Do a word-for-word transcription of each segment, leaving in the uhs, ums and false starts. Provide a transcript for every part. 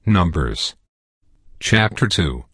Numbers chapter two.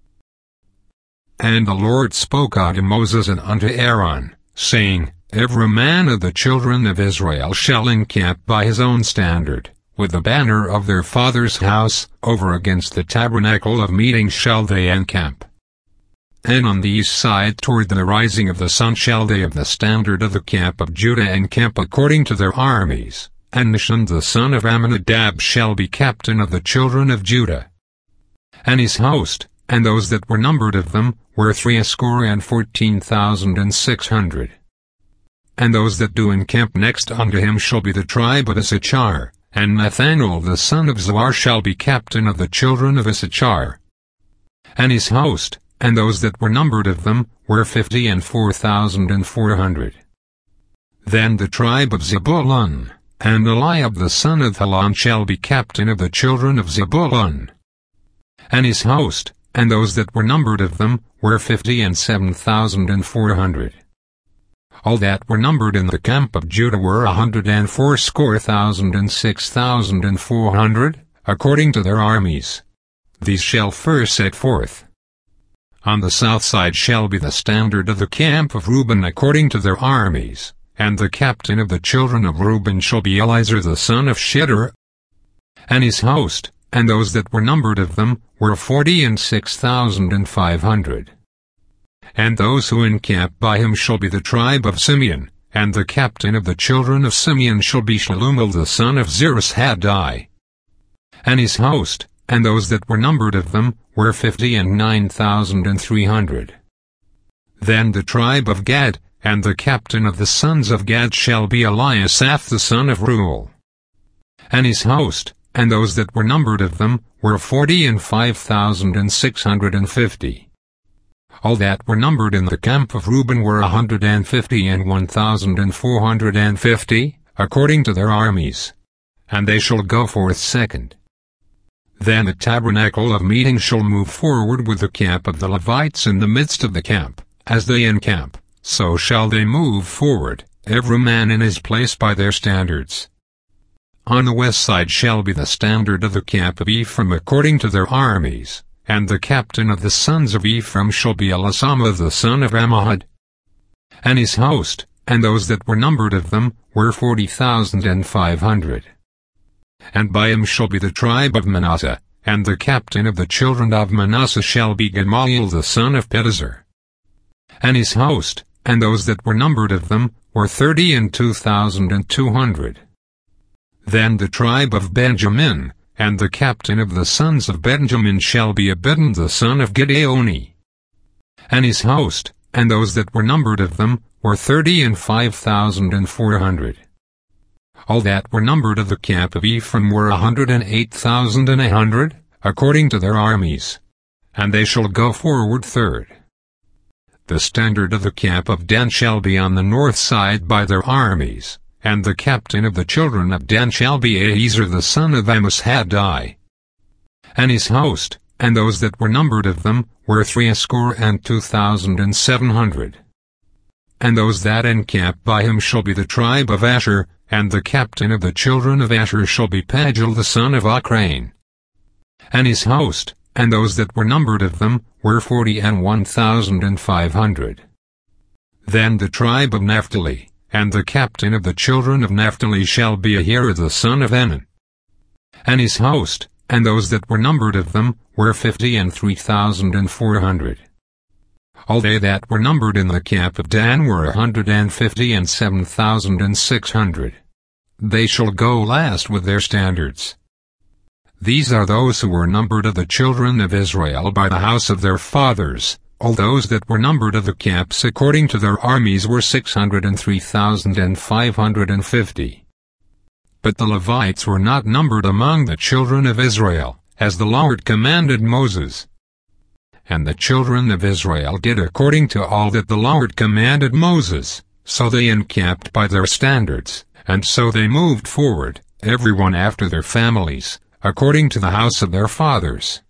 And the Lord spoke unto Moses and unto Aaron, saying, Every man of the children of Israel shall encamp by his own standard, with the banner of their father's house, over against the tabernacle of meeting shall they encamp. And on the east side toward the rising of the sun shall they of the standard of the camp of Judah encamp according to their armies, and Nahshon the son of Amminadab shall be captain of the children of Judah. And his host, and those that were numbered of them, were threescore and fourteen thousand and six hundred. And those that do encamp next unto him shall be the tribe of Issachar, and Nathanael the son of Zuar shall be captain of the children of Issachar. And his host, and those that were numbered of them, were fifty and four thousand and four hundred. Then the tribe of Zebulun, and Eliab the son of Helon shall be captain of the children of Zebulun. And his host, and those that were numbered of them, were fifty and seven thousand and four hundred. All that were numbered in the camp of Judah were a hundred and fourscore thousand and six thousand and four hundred, according to their armies. These shall first set forth. On the south side shall be the standard of the camp of Reuben according to their armies, and the captain of the children of Reuben shall be Elizur the son of Shedeur. And his host, and those that were numbered of them, were forty and six thousand and five hundred. And those who encamp by him shall be the tribe of Simeon, and the captain of the children of Simeon shall be Shalumiel the son of Zerishadai. And his host, and those that were numbered of them, were fifty and nine thousand and three hundred. Then the tribe of Gad, and the captain of the sons of Gad shall be Eliasaph the son of Reuel. And his host, and those that were numbered of them, were forty and five thousand and six hundred and fifty. All that were numbered in the camp of Reuben were a hundred and fifty and one thousand and four hundred and fifty, according to their armies. And they shall go forth second. Then the tabernacle of meeting shall move forward with the camp of the Levites in the midst of the camp, as they encamp, so shall they move forward, every man in his place by their standards. On the west side shall be the standard of the camp of Ephraim according to their armies, and the captain of the sons of Ephraim shall be Elisama the son of Ammihud. And his host, and those that were numbered of them, were forty thousand and five hundred. And by him shall be the tribe of Manasseh, and the captain of the children of Manasseh shall be Gamaliel the son of Pedazur. And his host, and those that were numbered of them, were thirty and two thousand and two hundred. Then the tribe of Benjamin, and the captain of the sons of Benjamin shall be Abidan the son of Gideoni. And his host, and those that were numbered of them, were thirty and five thousand and four hundred. All that were numbered of the camp of Ephraim were a hundred and eight thousand and a hundred, according to their armies. And they shall go forward third. The standard of the camp of Dan shall be on the north side by their armies, and the captain of the children of Dan shall be Ahiezer the son of Ammishaddai. And his host, and those that were numbered of them, were threescore and two thousand and seven hundred. And those that encamp by him shall be the tribe of Asher, and the captain of the children of Asher shall be Pagiel the son of Ochrane. And his host, and those that were numbered of them, were forty and one thousand and five hundred. Then the tribe of Naphtali, and the captain of the children of Naphtali shall be Ahira the son of Enan. And his host, and those that were numbered of them, were fifty and three thousand and four hundred. All they that were numbered in the camp of Dan were a hundred and fifty and seven thousand and six hundred. They shall go last with their standards. These are those who were numbered of the children of Israel by the house of their fathers. All those that were numbered of the camps according to their armies were six hundred and three thousand and five hundred and fifty. But the Levites were not numbered among the children of Israel, as the Lord commanded Moses. And the children of Israel did according to all that the Lord commanded Moses, so they encamped by their standards, and so they moved forward, every one after their families, according to the house of their fathers.